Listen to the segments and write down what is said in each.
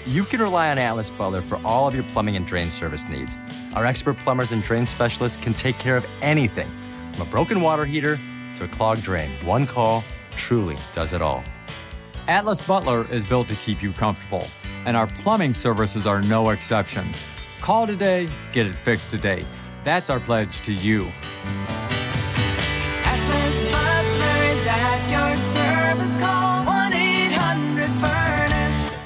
you can rely on Atlas Butler for all of your plumbing and drain service needs. Our expert plumbers and drain specialists can take care of anything, from a broken water heater to a clogged drain. One call truly does it all. Atlas Butler is built to keep you comfortable, and our plumbing services are no exception. Call today, get it fixed today. That's our pledge to you. Atlas Butler is at your service. Call 1-800-FURNACE.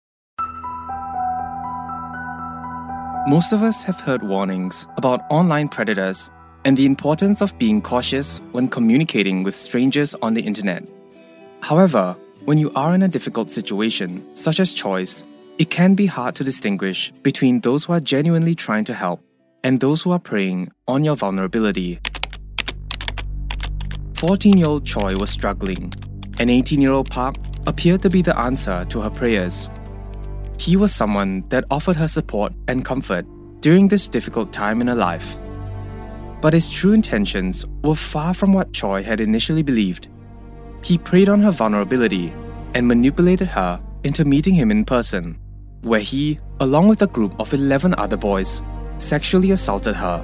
Most of us have heard warnings about online predators and the importance of being cautious when communicating with strangers on the internet. However, when you are in a difficult situation, such as Choi's, it can be hard to distinguish between those who are genuinely trying to help and those who are preying on your vulnerability. 14-year-old Choi was struggling, and 18-year-old Park appeared to be the answer to her prayers. He was someone that offered her support and comfort during this difficult time in her life. But his true intentions were far from what Choi had initially believed. He preyed on her vulnerability and manipulated her into meeting him in person, where he, along with a group of 11 other boys, sexually assaulted her.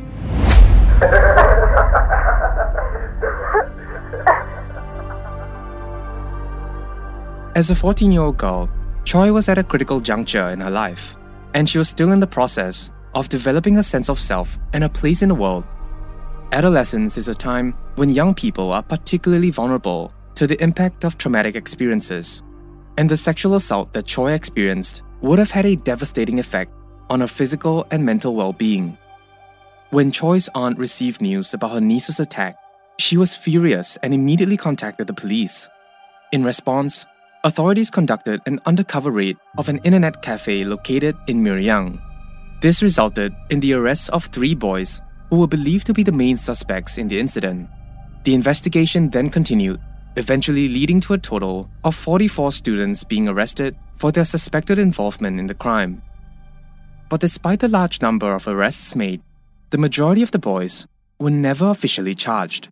As a 14-year-old girl, Choi was at a critical juncture in her life, and she was still in the process of developing a sense of self and a place in the world. Adolescence is a time when young people are particularly vulnerable to the impact of traumatic experiences, and the sexual assault that Choi experienced would have had a devastating effect on her physical and mental well-being. When Choi's aunt received news about her niece's attack, she was furious and immediately contacted the police. In response, authorities conducted an undercover raid of an internet cafe located in Myeryang. This resulted in the arrest of 3 boys who were believed to be the main suspects in the incident. The investigation then continued, eventually leading to a total of 44 students being arrested for their suspected involvement in the crime. But despite the large number of arrests made, the majority of the boys were never officially charged.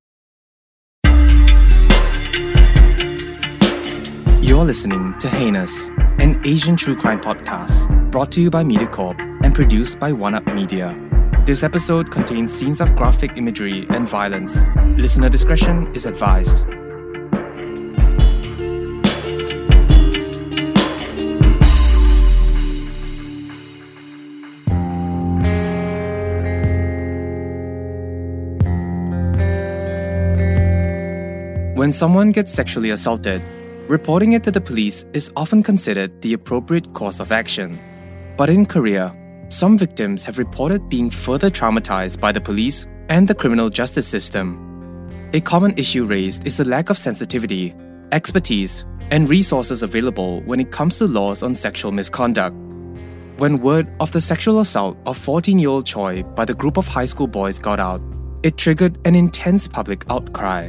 You're listening to Heinous, an Asian true crime podcast brought to you by MediaCorp and produced by One Up Media. This episode contains scenes of graphic imagery and violence. Listener discretion is advised. When someone gets sexually assaulted, reporting it to the police is often considered the appropriate course of action. But in Korea, some victims have reported being further traumatized by the police and the criminal justice system. A common issue raised is the lack of sensitivity, expertise, and resources available when it comes to laws on sexual misconduct. When word of the sexual assault of 14-year-old Choi by the group of high school boys got out, it triggered an intense public outcry.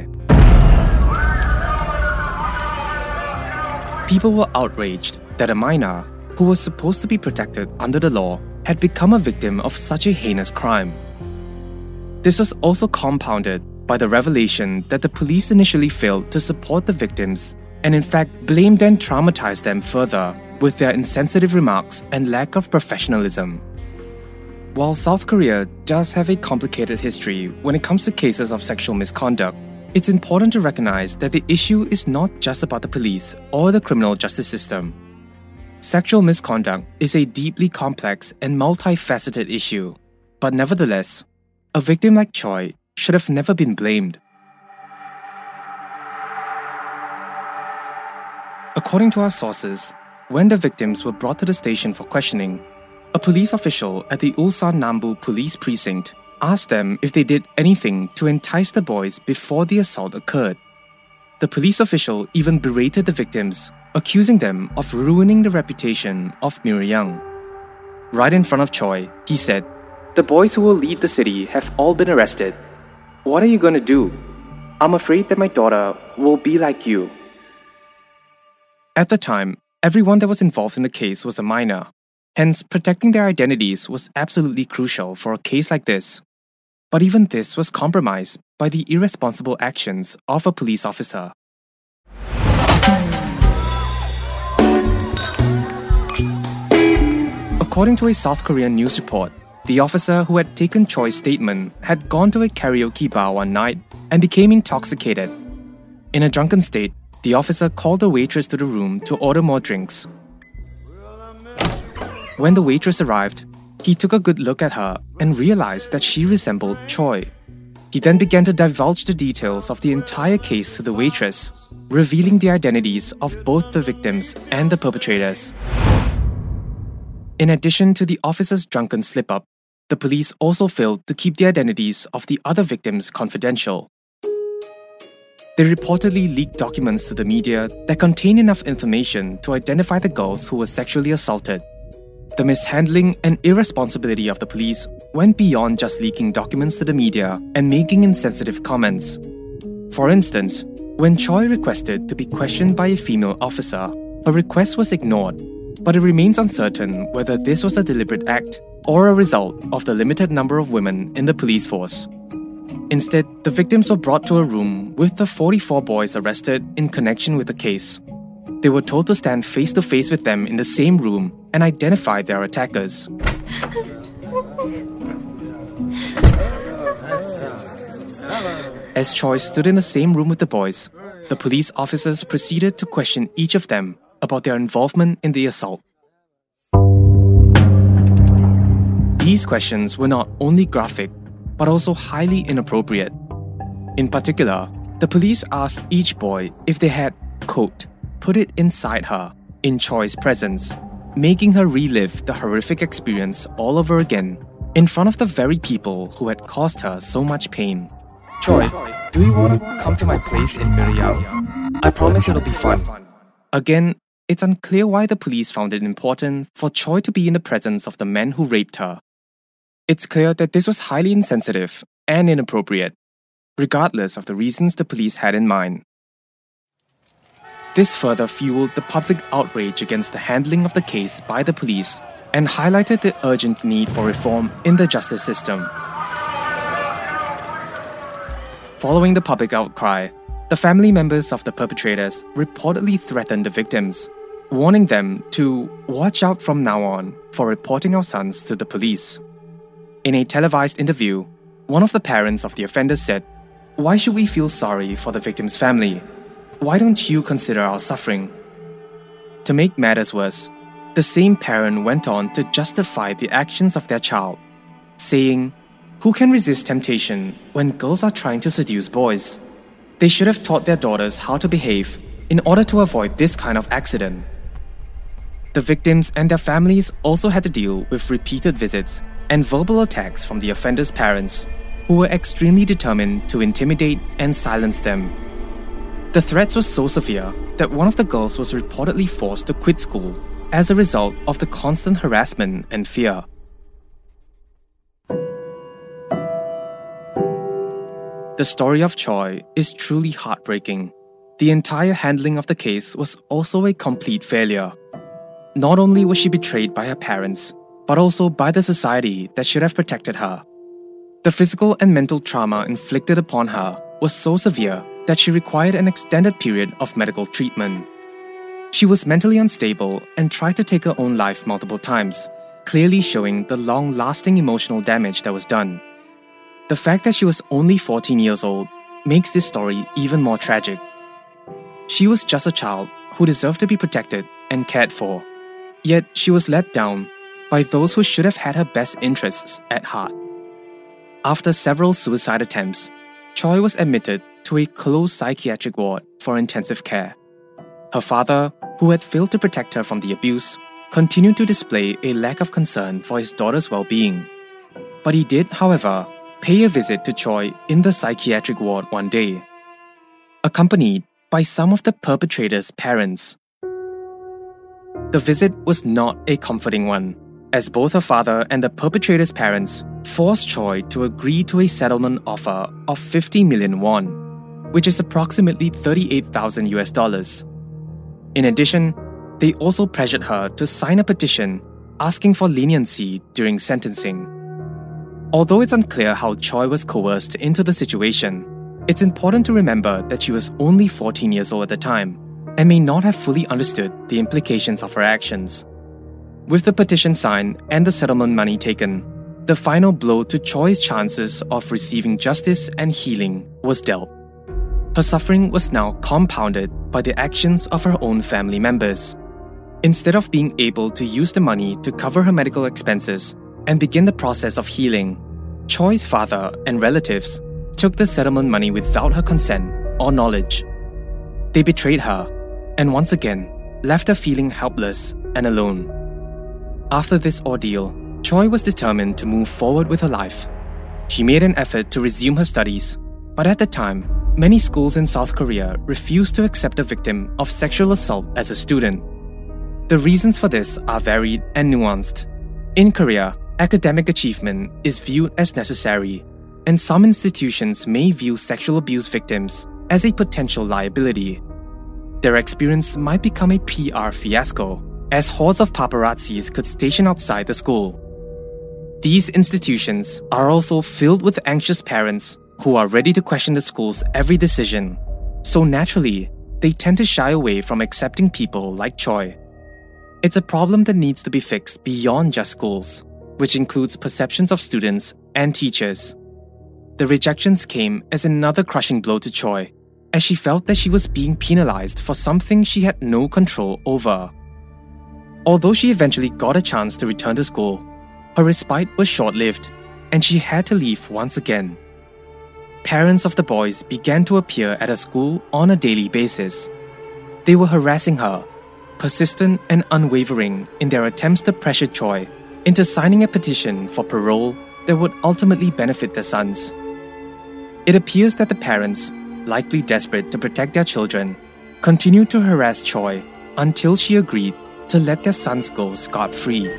People were outraged that a minor, who was supposed to be protected under the law, had become a victim of such a heinous crime. This was also compounded by the revelation that the police initially failed to support the victims and in fact blamed and traumatized them further with their insensitive remarks and lack of professionalism. While South Korea does have a complicated history when it comes to cases of sexual misconduct, it's important to recognize that the issue is not just about the police or the criminal justice system. Sexual misconduct is a deeply complex and multifaceted issue, but nevertheless, a victim like Choi should have never been blamed. According to our sources, when the victims were brought to the station for questioning, a police official at the Ulsan Nambu Police Precinct asked them if they did anything to entice the boys before the assault occurred. The police official even berated the victims, accusing them of ruining the reputation of Myeryang. Right in front of Choi, he said, "The boys who will lead the city have all been arrested. What are you going to do? I'm afraid that my daughter will be like you." At the time, everyone that was involved in the case was a minor. Hence, protecting their identities was absolutely crucial for a case like this. But even this was compromised by the irresponsible actions of a police officer. According to a South Korean news report, the officer who had taken Choi's statement had gone to a karaoke bar one night and became intoxicated. In a drunken state, the officer called the waitress to the room to order more drinks. When the waitress arrived, he took a good look at her and realized that she resembled Choi. He then began to divulge the details of the entire case to the waitress, revealing the identities of both the victims and the perpetrators. In addition to the officer's drunken slip-up, the police also failed to keep the identities of the other victims confidential. They reportedly leaked documents to the media that contained enough information to identify the girls who were sexually assaulted. The mishandling and irresponsibility of the police went beyond just leaking documents to the media and making insensitive comments. For instance, when Choi requested to be questioned by a female officer, her request was ignored, but it remains uncertain whether this was a deliberate act or a result of the limited number of women in the police force. Instead, the victims were brought to a room with the 44 boys arrested in connection with the case. They were told to stand face to face with them in the same room and identify their attackers. As Choi stood in the same room with the boys, the police officers proceeded to question each of them about their involvement in the assault. These questions were not only graphic, but also highly inappropriate. In particular, the police asked each boy if they had, quote, put it inside her, in Choi's presence, making her relive the horrific experience all over again, in front of the very people who had caused her so much pain. Choi, do you want to come to my place in Miriam? I promise it'll be fun. Again, it's unclear why the police found it important for Choi to be in the presence of the men who raped her. It's clear that this was highly insensitive and inappropriate, regardless of the reasons the police had in mind. This further fueled the public outrage against the handling of the case by the police and highlighted the urgent need for reform in the justice system. Following the public outcry, the family members of the perpetrators reportedly threatened the victims, warning them to watch out from now on for reporting our sons to the police. In a televised interview, one of the parents of the offenders said, "Why should we feel sorry for the victim's family? Why don't you consider our suffering?" To make matters worse, the same parent went on to justify the actions of their child, saying, "Who can resist temptation when girls are trying to seduce boys? They should have taught their daughters how to behave in order to avoid this kind of accident." The victims and their families also had to deal with repeated visits and verbal attacks from the offenders' parents, who were extremely determined to intimidate and silence them. The threats were so severe that one of the girls was reportedly forced to quit school as a result of the constant harassment and fear. The story of Choi is truly heartbreaking. The entire handling of the case was also a complete failure. Not only was she betrayed by her parents, but also by the society that should have protected her. The physical and mental trauma inflicted upon her was so severe that she required an extended period of medical treatment. She was mentally unstable and tried to take her own life multiple times, clearly showing the long-lasting emotional damage that was done. The fact that she was only 14 years old makes this story even more tragic. She was just a child who deserved to be protected and cared for, yet she was let down by those who should have had her best interests at heart. After several suicide attempts, Choi was admitted to a closed psychiatric ward for intensive care. Her father, who had failed to protect her from the abuse, continued to display a lack of concern for his daughter's well-being. But he did, however, pay a visit to Choi in the psychiatric ward one day, accompanied by some of the perpetrators' parents. The visit was not a comforting one, as both her father and the perpetrator's parents forced Choi to agree to a settlement offer of 50 million won, which is approximately $38,000. In addition, they also pressured her to sign a petition asking for leniency during sentencing. Although it's unclear how Choi was coerced into the situation, it's important to remember that she was only 14 years old at the time and may not have fully understood the implications of her actions. With the petition signed and the settlement money taken, the final blow to Choi's chances of receiving justice and healing was dealt. Her suffering was now compounded by the actions of her own family members. Instead of being able to use the money to cover her medical expenses and begin the process of healing, Choi's father and relatives took the settlement money without her consent or knowledge. They betrayed her and once again left her feeling helpless and alone. After this ordeal, Choi was determined to move forward with her life. She made an effort to resume her studies, but at the time, many schools in South Korea refused to accept a victim of sexual assault as a student. The reasons for this are varied and nuanced. In Korea, academic achievement is viewed as necessary, and some institutions may view sexual abuse victims as a potential liability. Their experience might become a PR fiasco, as hordes of paparazzis could station outside the school. These institutions are also filled with anxious parents who are ready to question the school's every decision, so naturally, they tend to shy away from accepting people like Choi. It's a problem that needs to be fixed beyond just schools, which includes perceptions of students and teachers. The rejections came as another crushing blow to Choi, as she felt that she was being penalized for something she had no control over. Although she eventually got a chance to return to school, her respite was short-lived, and she had to leave once again. Parents of the boys began to appear at her school on a daily basis. They were harassing her, persistent and unwavering in their attempts to pressure Choi into signing a petition for parole that would ultimately benefit their sons. It appears that the parents, likely desperate to protect their children, continued to harass Choi until she agreed to let their sons go scot-free.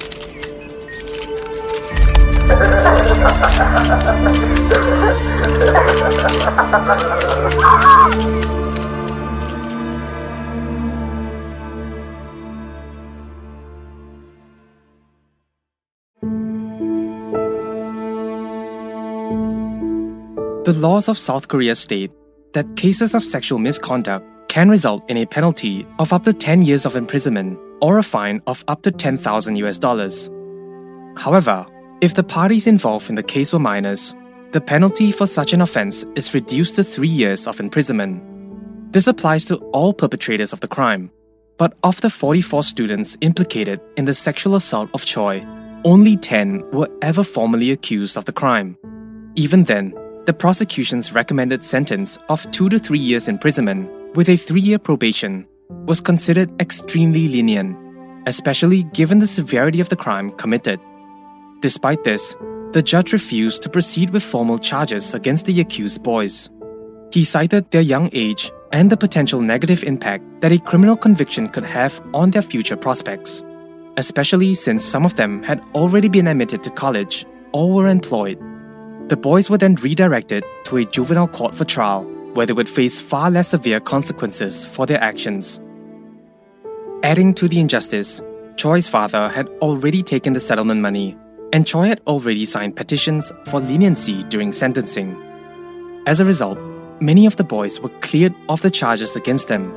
The laws of South Korea state that cases of sexual misconduct can result in a penalty of up to 10 years of imprisonment or a fine of up to $10,000. However, if the parties involved in the case were minors, the penalty for such an offense is reduced to 3 years of imprisonment. This applies to all perpetrators of the crime, but of the 44 students implicated in the sexual assault of Choi, only 10 were ever formally accused of the crime. Even then, the prosecution's recommended sentence of 2 to 3 years imprisonment with a 3-year probation was considered extremely lenient, especially given the severity of the crime committed. Despite this, the judge refused to proceed with formal charges against the accused boys. He cited their young age and the potential negative impact that a criminal conviction could have on their future prospects, especially since some of them had already been admitted to college or were employed. The boys were then redirected to a juvenile court for trial, where they would face far less severe consequences for their actions. Adding to the injustice, Choi's father had already taken the settlement money, and Choi had already signed petitions for leniency during sentencing. As a result, many of the boys were cleared of the charges against them.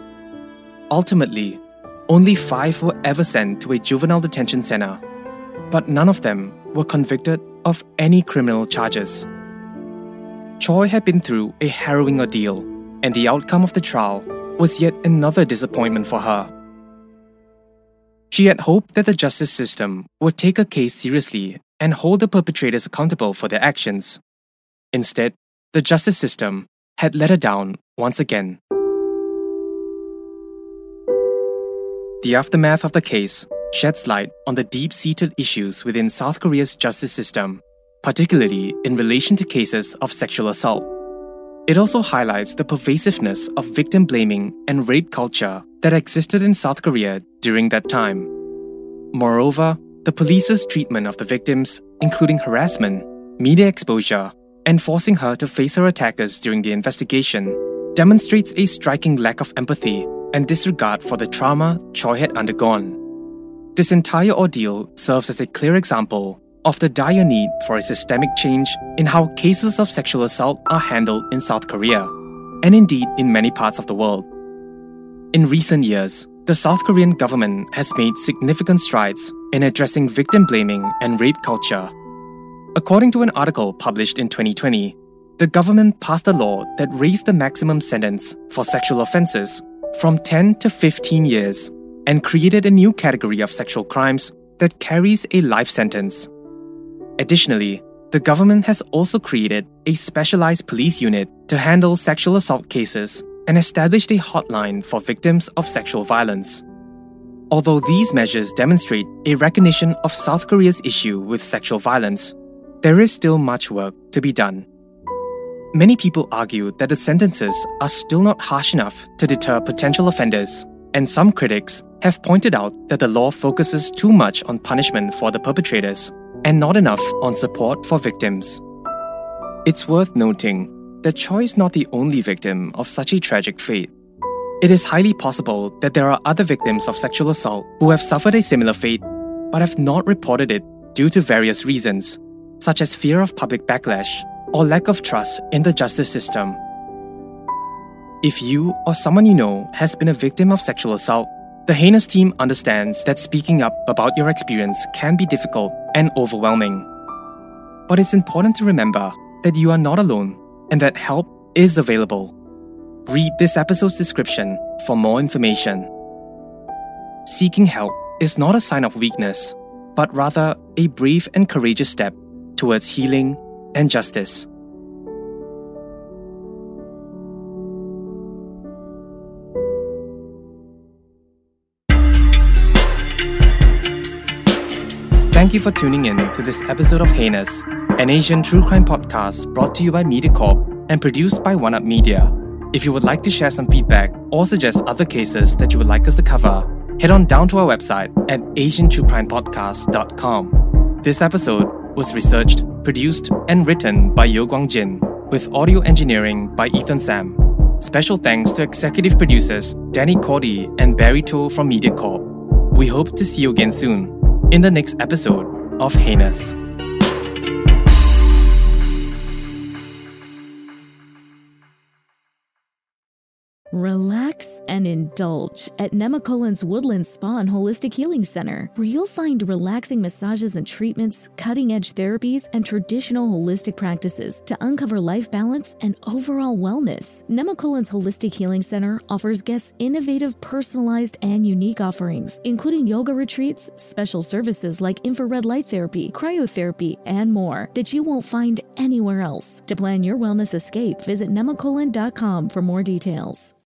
Ultimately, only 5 were ever sent to a juvenile detention center, but none of them were convicted of any criminal charges. Choi had been through a harrowing ordeal, and the outcome of the trial was yet another disappointment for her. She had hoped that the justice system would take her case seriously and hold the perpetrators accountable for their actions. Instead, the justice system had let her down once again. The aftermath of the case sheds light on the deep-seated issues within South Korea's justice system, particularly in relation to cases of sexual assault. It also highlights the pervasiveness of victim blaming and rape culture that existed in South Korea during that time. Moreover, the police's treatment of the victims, including harassment, media exposure, and forcing her to face her attackers during the investigation, demonstrates a striking lack of empathy and disregard for the trauma Choi had undergone. This entire ordeal serves as a clear example of the dire need for a systemic change in how cases of sexual assault are handled in South Korea, and indeed in many parts of the world. In recent years, the South Korean government has made significant strides in addressing victim blaming and rape culture. According to an article published in 2020, the government passed a law that raised the maximum sentence for sexual offenses from 10 to 15 years and created a new category of sexual crimes that carries a life sentence. Additionally, the government has also created a specialized police unit to handle sexual assault cases and established a hotline for victims of sexual violence. Although these measures demonstrate a recognition of South Korea's issue with sexual violence, there is still much work to be done. Many people argue that the sentences are still not harsh enough to deter potential offenders, and some critics have pointed out that the law focuses too much on punishment for the perpetrators and not enough on support for victims. It's worth noting that Choi is not the only victim of such a tragic fate. It is highly possible that there are other victims of sexual assault who have suffered a similar fate but have not reported it due to various reasons, such as fear of public backlash or lack of trust in the justice system. If you or someone you know has been a victim of sexual assault, the Heinous team understands that speaking up about your experience can be difficult and overwhelming. But it's important to remember that you are not alone and that help is available. Read this episode's description for more information. Seeking help is not a sign of weakness, but rather a brave and courageous step towards healing and justice. Thank you for tuning in to this episode of Heinous, an Asian true crime podcast brought to you by MediaCorp and produced by OneUp Media. If you would like to share some feedback or suggest other cases that you would like us to cover, head on down to our website at asiantruecrimepodcast.com. This episode was researched, produced, and written by Yo Guang Jin, with audio engineering by Ethan Sam. Special thanks to executive producers Danny Cordy and Barry Toh from MediaCorp. We hope to see you again soon in the next episode of Heinous. Relax and indulge at Nemacolin's Woodland Spa and Holistic Healing Center, where you'll find relaxing massages and treatments, cutting-edge therapies, and traditional holistic practices to uncover life balance and overall wellness. Nemacolin's Holistic Healing Center offers guests innovative, personalized, and unique offerings, including yoga retreats, special services like infrared light therapy, cryotherapy, and more that you won't find anywhere else. To plan your wellness escape, visit nemacolin.com for more details.